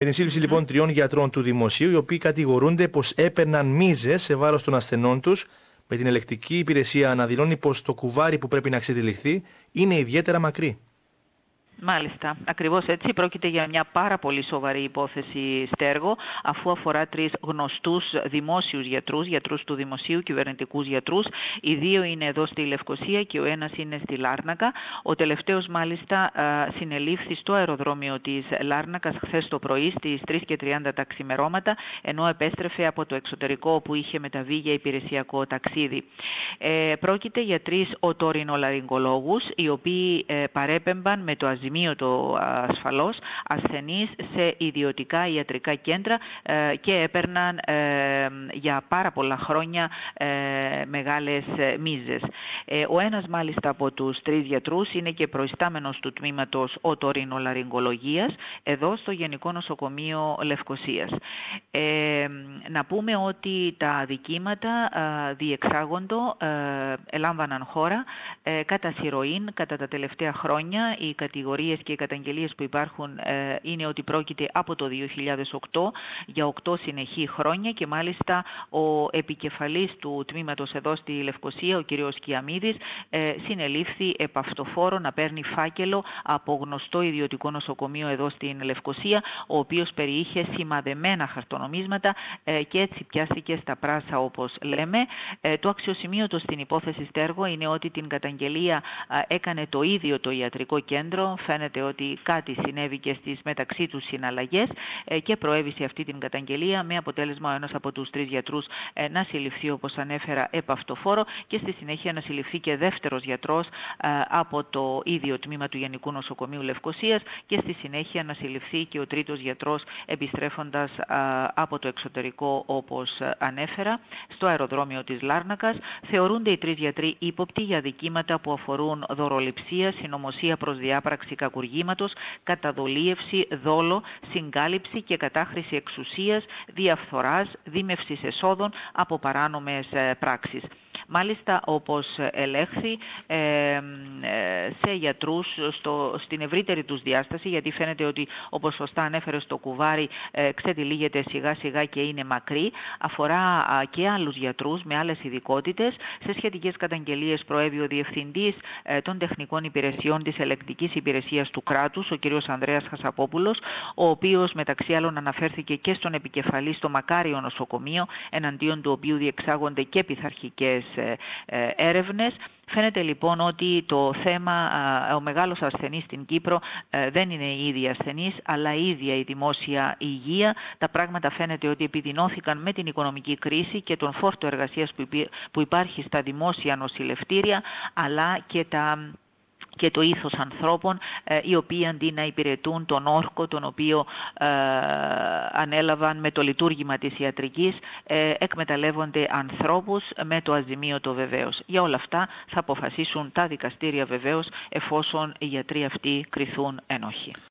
Με την σύλληψη λοιπόν 3 γιατρών του Δημοσίου, οι οποίοι κατηγορούνται πως έπαιρναν μίζες σε βάρος των ασθενών τους, με την ελεκτική υπηρεσία να δηλώνει πως το κουβάρι που πρέπει να ξετυλιχθεί είναι ιδιαίτερα μακρύ. Μάλιστα, ακριβώς έτσι. Πρόκειται για μια πάρα πολύ σοβαρή υπόθεση, Στέργο, αφού αφορά 3 γνωστούς δημόσιους γιατρούς του Δημοσίου, κυβερνητικούς γιατρούς. Οι 2 είναι εδώ στη Λευκοσία και ο ένας είναι στη Λάρνακα. Ο τελευταίος μάλιστα συνελήφθη στο αεροδρόμιο της Λάρνακας χθες το πρωί στις 3:30 τα ξημερώματα, ενώ επέστρεφε από το εξωτερικό όπου είχε μεταβεί για υπηρεσιακό ταξίδι. Πρόκειται για 3 οτορινολαρυγγολόγους, οι οποίοι παρέπεμπαν με το αζημίωτο ασφαλώς ασθενείς σε ιδιωτικά ιατρικά κέντρα και έπαιρναν για πάρα πολλά χρόνια μεγάλες μίζες. Ο ένας μάλιστα από τους 3 γιατρούς είναι και προϊστάμενος του τμήματος οτορινολαρυγγολογίας εδώ στο Γενικό Νοσοκομείο Λευκοσίας. Να πούμε ότι τα αδικήματα διεξάγοντο ελάμβαναν χώρα κατά συρροήν κατά τα τελευταία χρόνια. Οι κατηγορίες και οι καταγγελίες που υπάρχουν είναι ότι πρόκειται από το 2008 για 8 συνεχή χρόνια και μάλιστα ο επικεφαλής του τμήματος εδώ στη Λευκοσία, ο κ. Κιαμίδης, συνελήφθη επαυτοφόρο να παίρνει φάκελο από γνωστό ιδιωτικό νοσοκομείο εδώ στην Λευκοσία, ο οποίος περιείχε σημαδεμένα χαρτονομίσματα και έτσι πιάστηκε στα πράσα, όπως λέμε. Το αξιοσημείωτο στην υπόθεση, Στέργο, είναι ότι την καταγγελία έκανε το ίδιο το ιατρικό κέντρο. Φαίνεται ότι κάτι συνέβη και στις μεταξύ τους συναλλαγές και προέβησε αυτή την καταγγελία με αποτέλεσμα ο ένας από τους 3 γιατρούς να συλληφθεί, όπως ανέφερα, επαυτοφόρο και στη συνέχεια να συλληφθεί και δεύτερος γιατρός από το ίδιο τμήμα του Γενικού Νοσοκομείου Λευκοσίας και στη συνέχεια να συλληφθεί και ο τρίτος γιατρός επιστρέφοντας από το εξωτερικό, όπως ανέφερα, στο αεροδρόμιο της Λάρνακας. Θεωρούνται οι 3 γιατροί ύποπτοι για δικήματα που αφορούν δωροληψία, συνωμοσία προς διάπραξη κακουργήματος, καταδολίευση, δόλο, συγκάλυψη και κατάχρηση εξουσίας, διαφθοράς, δίμευσης εσόδων από παράνομες πράξεις. Μάλιστα, όπως ελέγχθη, σε γιατρούς στην ευρύτερη τους διάσταση, γιατί φαίνεται ότι, όπως σωστά ανέφερε, στο κουβάρι ξετυλίγεται σιγά σιγά και είναι μακρύ, αφορά και άλλους γιατρούς με άλλες ειδικότητες. Σε σχετικές καταγγελίες προέβη ο Διευθυντής των Τεχνικών Υπηρεσιών της Ελεκτικής Υπηρεσίας του Κράτους, ο κ. Ανδρέας Χασαπόπουλος, ο οποίος μεταξύ άλλων αναφέρθηκε και στον επικεφαλή στο Μακάριο Νοσοκομείο, εναντίον του οποίου διεξάγονται και πειθαρχικές έρευνες. Φαίνεται λοιπόν ότι το θέμα, ο μεγάλος ασθενής στην Κύπρο δεν είναι οι ίδιοι ασθενείς, αλλά η ίδια η δημόσια υγεία. Τα πράγματα φαίνεται ότι επιδεινώθηκαν με την οικονομική κρίση και τον φόρτο εργασίας που υπάρχει στα δημόσια νοσηλευτήρια, αλλά και το ήθος ανθρώπων, οι οποίοι αντί να υπηρετούν τον όρκο τον οποίο ανέλαβαν με το λειτουργήμα της ιατρικής, εκμεταλλεύονται ανθρώπους με το αζημίωτο βεβαίως. Για όλα αυτά θα αποφασίσουν τα δικαστήρια βεβαίως, εφόσον οι γιατροί αυτοί κριθούν ένοχοι.